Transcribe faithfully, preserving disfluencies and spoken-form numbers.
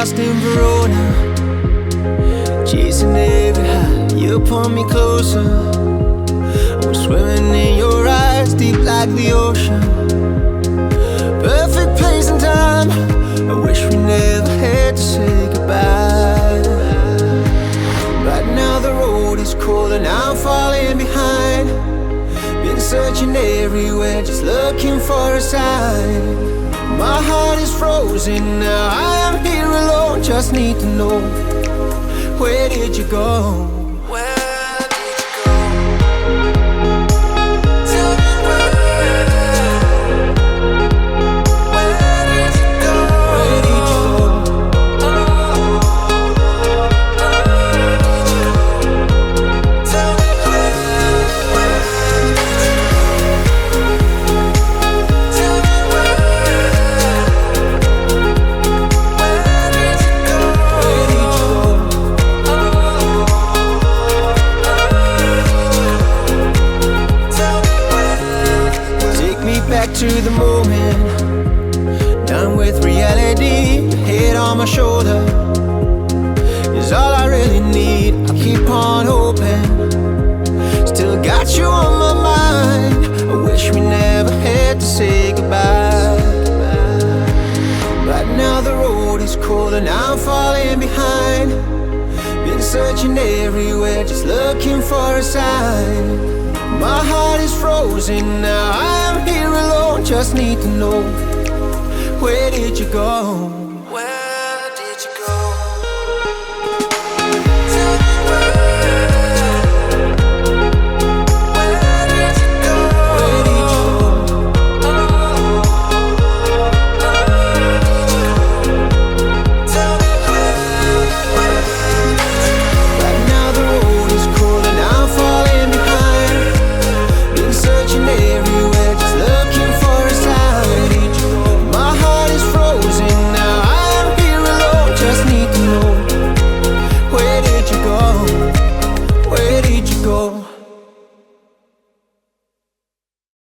lost in Verona, chasing every high. You pull me closer. I'm swimming in your eyes, deep like the ocean. Perfect place and time. I wish we never had to say goodbye. Right now the road is cold and I'm falling behind. Been searching everywhere, just looking for a sign. My heart is frozen now, I am here alone. Just need to know, where did you go? Back to the moment, done with reality. Head on my shoulder is all I really need. I keep on hoping, still got you on my mind. I wish we never had to say goodbye. Right now the road is cold and I'm falling behind. Been searching everywhere, just looking for a sign. My heart is frozen now, I am here alone. Just need to know, where did you go?